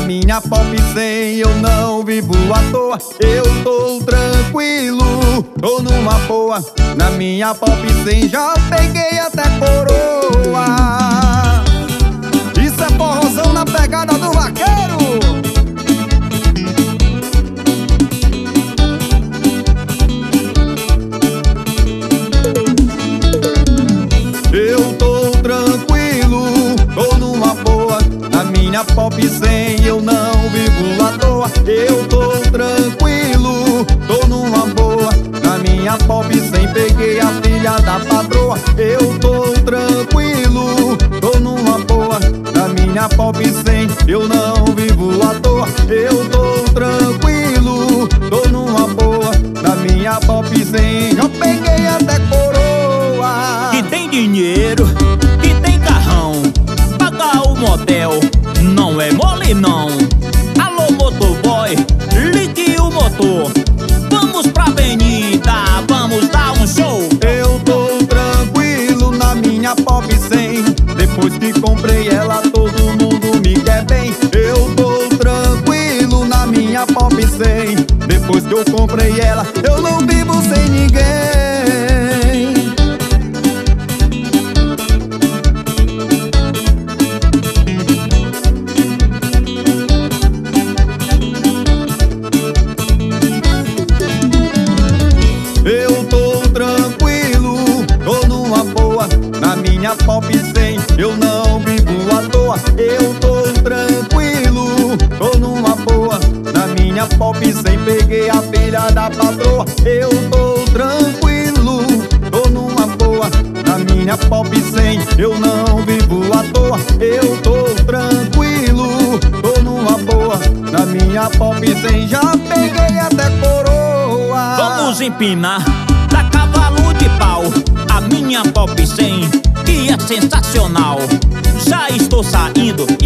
minha Pop 100 eu não vivo à toa. Eu tô tranquilo, tô numa boa. Na minha Pop 100 já peguei até coroa. Isso é forrozão na pegada do vaqueiro. Eu tô tranquilo, tô numa boa. Na minha Pop 100 eu não vivo à toa. Eu tô tranquilo, tô numa boa. Na minha Pop 100 peguei a filha da patroa. Eu tô tranquilo, tô numa boa. Na minha Pop 100 eu não vivo à toa. Eu tô tranquilo, tô numa boa. Na minha Pop 100 já peguei até coroa. Que tem dinheiro, que tem carrão, pagar o motel não é mole não. Alô motoboy, ligue o motor, vamos pra avenida, vamos dar um show. Eu tô tranquilo na minha Pop 100. Depois que comprei ela todo mundo me quer bem. Eu tô tranquilo na minha Pop 100. Depois que eu comprei ela eu não vivo sem ninguém. Eu tô tranquilo, tô numa boa. Na minha Pop 100 eu não vivo à toa. Eu tô tranquilo, tô numa boa. Na minha Pop 100 peguei a filha da patroa. Eu tô tranquilo, tô numa boa. Na minha Pop 100 eu não vivo à toa. Eu tô tranquilo, tô numa boa. Na minha Pop 100 já peguei até coroa. Vamos empinar da cavalo de pau a minha Pop 100, que é sensacional. Já estou saindo